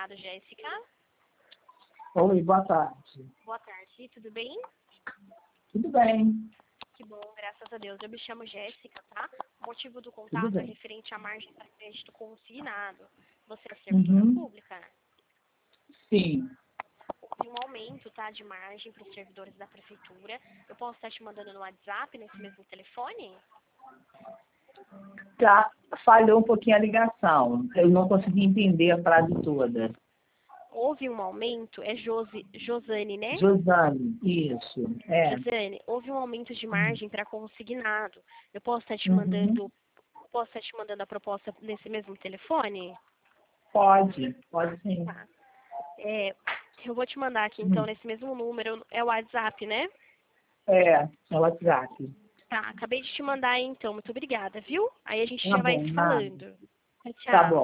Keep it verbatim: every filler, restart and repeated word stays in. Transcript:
consignado, Jéssica. Oi, boa tarde. Boa tarde, tudo bem? Tudo bem, Que bom, graças a Deus. Eu me chamo Jéssica, tá? O motivo do tudo contato é bem. referente à margem para crédito consignado. Você é servidora Uhum. pública? Sim, Houve um aumento, tá, de margem para os servidores da prefeitura. Eu posso estar te mandando no WhatsApp, nesse mesmo telefone? tá, falhou um pouquinho a ligação. Eu não consegui entender a frase toda. Houve um aumento, é Josi, Josane, né? Josane, isso, é. Josane, houve um aumento de margem para consignado. Eu posso estar te Uhum. mandando, posso estar te mandando a proposta nesse mesmo telefone? Pode, pode sim. Tá. É, eu vou te mandar aqui então Hum. nesse mesmo número, é o WhatsApp, né? É, é o WhatsApp. Tá, acabei de te mandar aí, então. Muito obrigada, viu? Aí a gente Tá já vai bom, se nada. falando. Tchau, Tá bom. tchau.